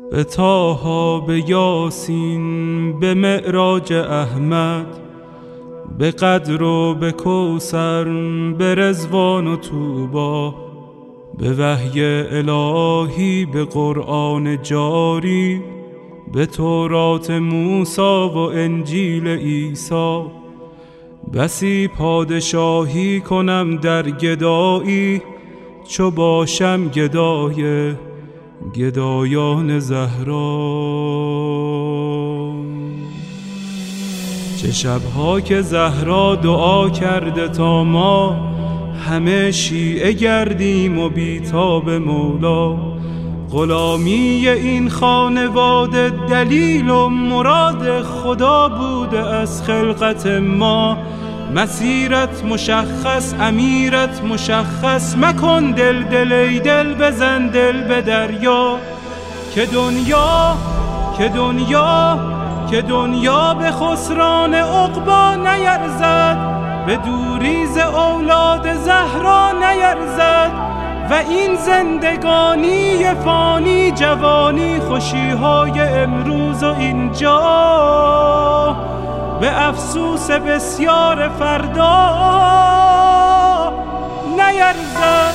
به طه، به یاسین، به معراج احمد، به قدر و به کوثر، به رضوان و طوبی، به وحی الهی، به قرآن جاری، به تورات موسی و انجیل عیسی. بسی پادشاهی کنم در گدایی، چو باشم گدای گدایان زهرا. چه شبها که زهرا دعا کرده تا ما همه شیعه گردیم و بیتاب مولا. غلامی این خانواده دلیل و مراد خدا بوده از خلقت ما. مسیرت مشخص، امیرت مشخص، مکن دل دل ای دل، بزن دل به دریا. که دنیا به خسران عقبی نیرزد، به دوریز اولاد زهرا نیرزد. و این زندگانی فانی، جوانی خوشیهای امروز و اینجا، به افسوس بسیار فردا نیرزد.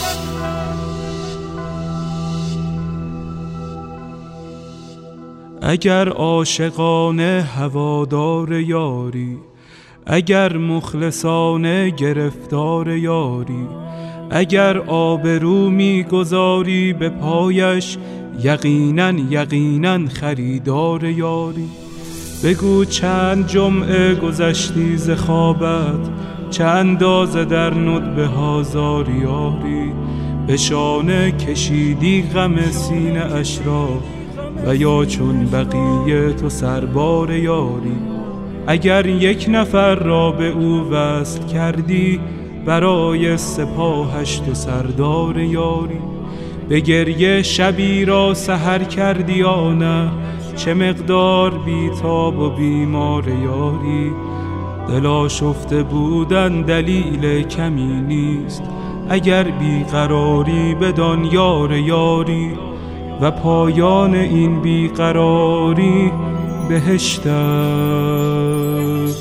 اگر عاشقانه هوادار یاری، اگر مخلصانه گرفتار یاری، اگر آبرو می‌گذاری به پایش، یقیناً خریدار یاری. بگو چند جمعه گذشتی ز خوابت، چه اندازه در ندبه ها زاریاری. به شانه کشیدی غم سینه اش را، و یا چون بقیه تو سربار یاری. اگر یک نفر را به او وصل کردی، برای سپاهش تو سردار یاری. به گریه شبی را سحر کردی یا نه، چه مقدار بیتاب و بیمار یاری. دل آشفته بودن دلیل کمی نیست، اگر بیقراری بدان یار یاری. و پایان این بیقراری بهشت است،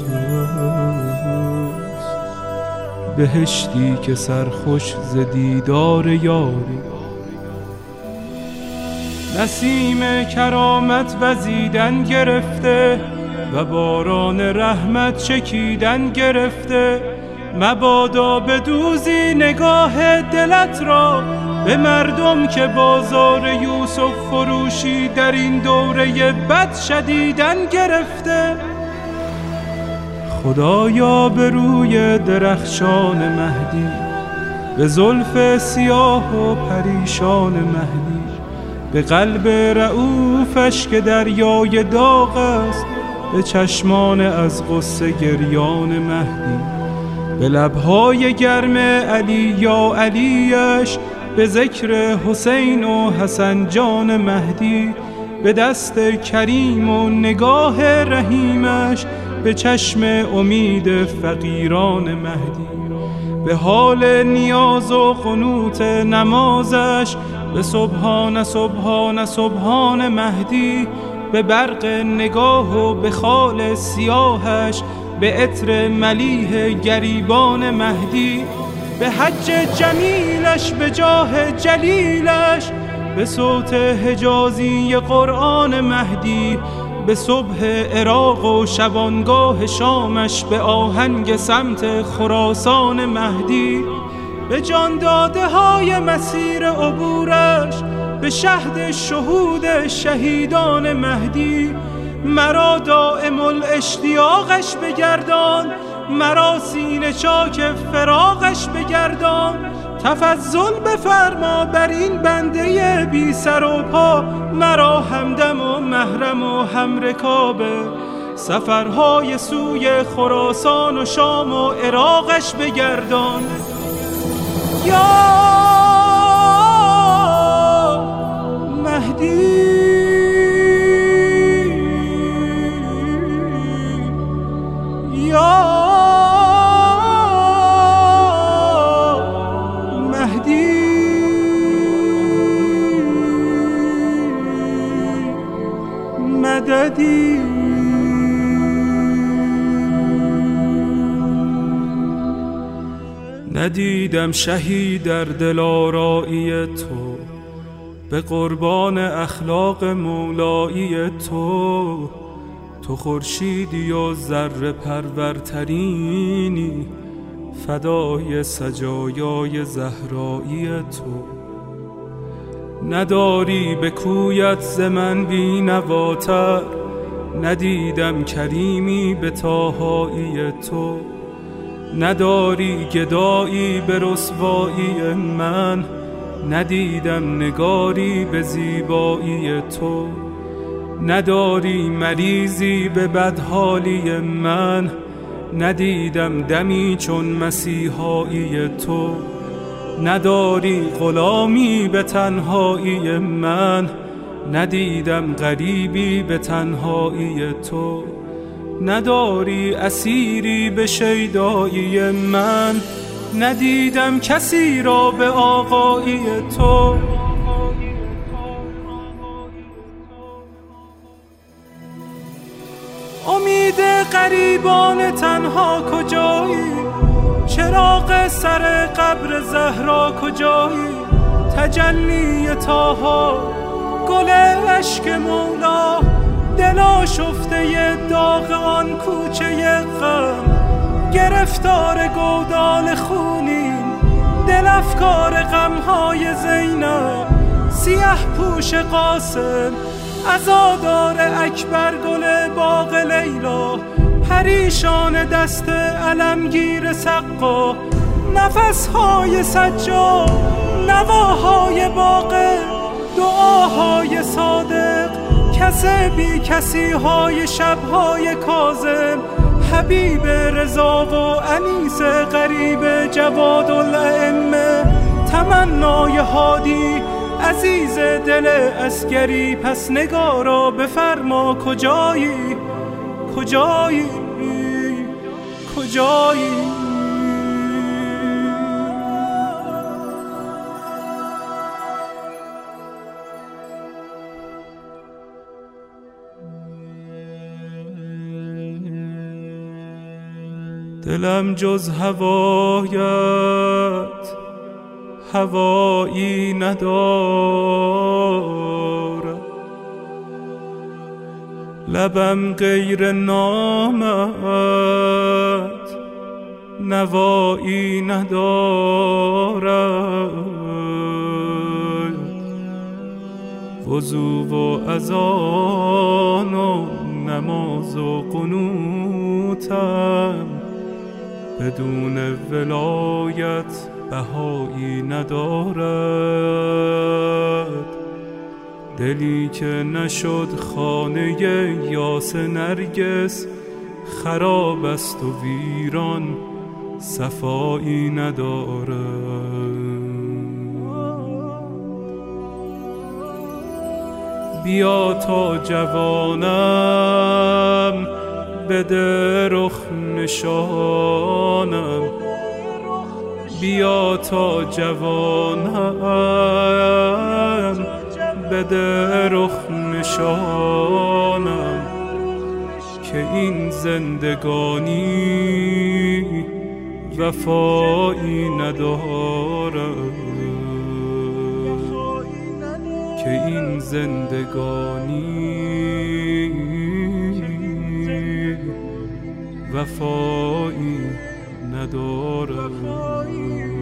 بهشتی که سرخوش ز دیدار یاری. نسیم کرامت وزیدن گرفته، و باران رحمت چکیدن گرفته. مبادا بدوزی نگاه دلت را به مردم که بازار یوسف فروشی در این دوره بد شدیدن گرفته. خدایا به روی درخشان مهدی، به زلف سیاه و پریشان مهدی، به قلب رؤوفش که دریای داغ است، به چشمان از غصه گریان مهدی، به لبهای گرم علی یا علیش، به ذکر حسین و حسن جان مهدی، به دست کریم و نگاه رحیمش، به چشم امید فقیران مهدی، به حال نیاز و قنوت نمازش، به سبحان سبحان سبحان مهدی، به برق نگاه و به خال سیاهش، به عطر ملیح گریبان مهدی، به حج جمیلش، به جاه جلیلش، به صوت حجازی قرآن مهدی، به صبح عراق و شبانگاه شامش، به آهنگ سمت خراسان مهدی، به جان داده های مسیر عبورش، به شهد شهود شهیدان مهدی. مرا دائم الاشتیاقش بگردان، مرا سینه چاک فراقش بگردان. تفضل بفرما بر این بنده بی سر و پا، مرا همدم و محرم و همرکاب سفرهای سوی خراسان و شام و عراقش بگردان. یا مهدی، یا مهدی. ندیدم شهی در دلارایی تو، به قربان اخلاق مولایی تو. تو خورشیدی و ذره پرورترینی، فدای سجایای زهرایی تو. نداری به کویت ز من بی‌نواتر، ندیدم کریمی به طاهایی تو. نداری گدایی به رسوایی من، ندیدم نگاری به زیبایی تو. نداری مریضی به بدحالی من، ندیدم دمی چون مسیحایی تو. نداری غلامی به تنهایی من، ندیدم غریبی به تنهایی تو. نداری اسیری به شیدایی من، ندیدم کسی را به آقایی تو. امید غریبان تنها کجایی؟ چراغ سر قبر زهرا کجایی؟ تجلی طاها، گل اشک مولا، دل آشفته داغ آن کوچه غم. گرفتار گودال خونین، دل افکار غمهای زینب. سیه پوش قاسم، عزادار اکبر، گل باغ لیلا. پریشان دست علمگیر سقا، نفسهای سجاد، نواهای باغ، دعاهای صادق. کس بی کسی های شبهای کاظم، حبیب رضا و انیس غریب جواد الائمه. تمنای هادی عزیز دل عسکری، پس نگارا بفرما کجایی؟ کجایی؟ کجایی؟ دلم جز هوایت هوایی ندارد، لبم غیر نامت نوایی ندارد. وضو و اذان و نماز و قنوتم، بدون ولایت بهایی ندارد. دلی که نشد خانه یاس نرگس، خراب است و ویران صفایی ندارد. بیا تا جوانم بده رخ نشانم، بیا تا جوانم بده رخ نشانم. که این زندگانی وفایی ندارد، که این زندگانی وفایی ندارد.